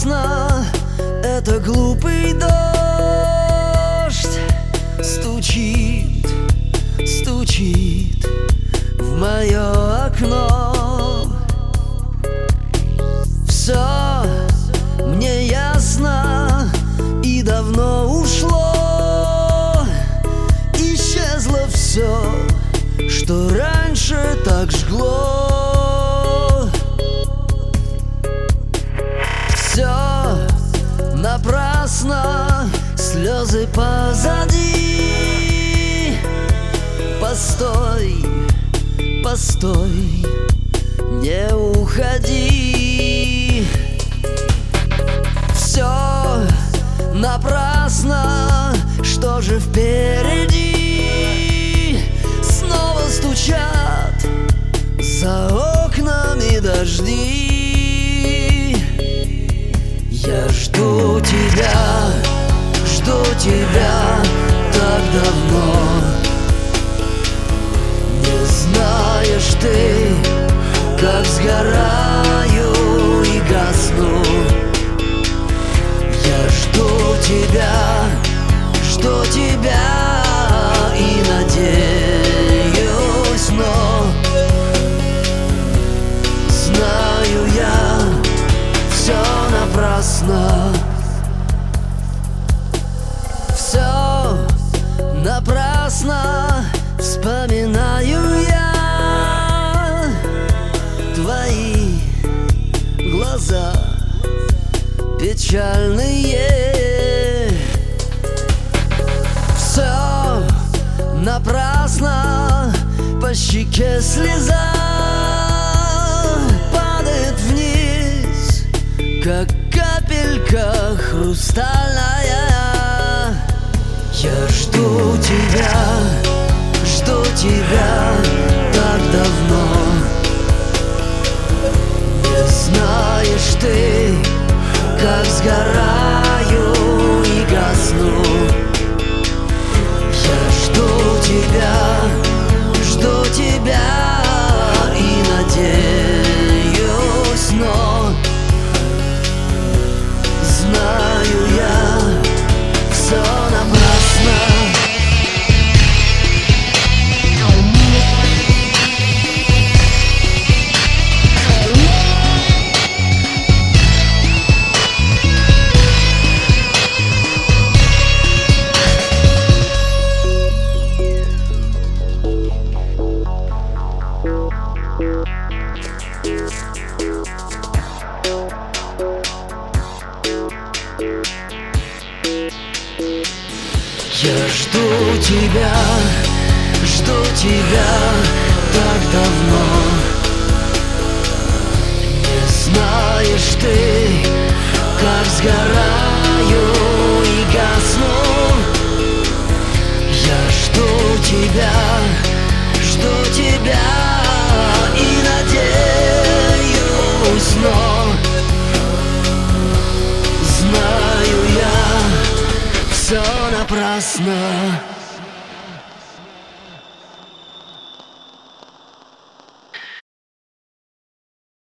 напрасно, это глупый дождь стучит, стучит в мое окно. Все мне ясно и давно ушло. Исчезло все, что раньше так жгло. Все напрасно, слезы позади. Постой, постой, не уходи. Все напрасно, что же впереди? Снова стучат за окнами дожди. Я жду тебя так давно. Не знаешь ты, как сгораю и гасну. Я жду тебя и надеюсь, но знаю я, все напрасно. Все напрасно, вспоминаю я твои глаза печальные. Все напрасно, по щеке слеза падает вниз, как капелька хрустальная. Я жду тебя так давно. Не знаешь ты, как сгораю и гасну. Я жду тебя и надеюсь, но знаю я, все напрасно. Я жду тебя так давно. Не знаешь ты, как сгораю и гасну. Я жду тебя и надеюсь, но знаю я, все напрасно.